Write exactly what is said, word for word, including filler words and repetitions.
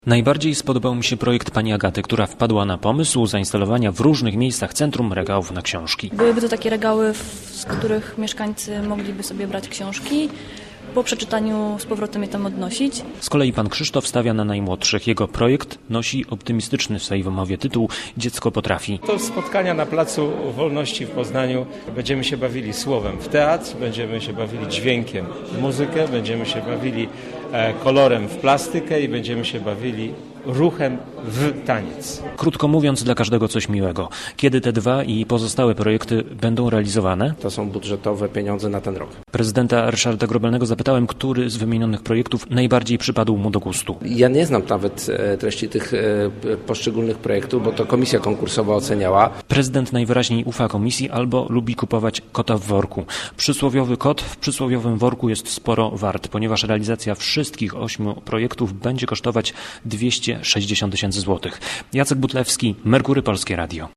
Najbardziej spodobał mi się projekt pani Agaty, która wpadła na pomysł zainstalowania w różnych miejscach centrum regałów na książki. Byłyby to takie regały, z których mieszkańcy mogliby sobie brać książki, po przeczytaniu z powrotem je tam odnosić. Z kolei pan Krzysztof stawia na najmłodszych. Jego projekt nosi optymistyczny w swojej wymowie tytuł „Dziecko potrafi”. To spotkania na Placu Wolności w Poznaniu. Będziemy się bawili słowem w teatr, będziemy się bawili dźwiękiem w muzykę, będziemy się bawili kolorem w plastykę i będziemy się bawili ruchem w taniec. Krótko mówiąc, dla każdego coś miłego. Kiedy te dwa i pozostałe projekty będą realizowane? To są budżetowe pieniądze na ten rok. Prezydenta Ryszarda Grobelnego zapytałem, który z wymienionych projektów najbardziej przypadł mu do gustu. Ja nie znam nawet treści tych poszczególnych projektów, bo to komisja konkursowa oceniała. Prezydent najwyraźniej ufa komisji albo lubi kupować kota w worku. Przysłowiowy kot w przysłowiowym worku jest sporo wart, ponieważ realizacja wszystkich ośmiu projektów będzie kosztować dwieście sześćdziesiąt tysięcy złotych. Jacek Butlewski, Merkury Polskie Radio.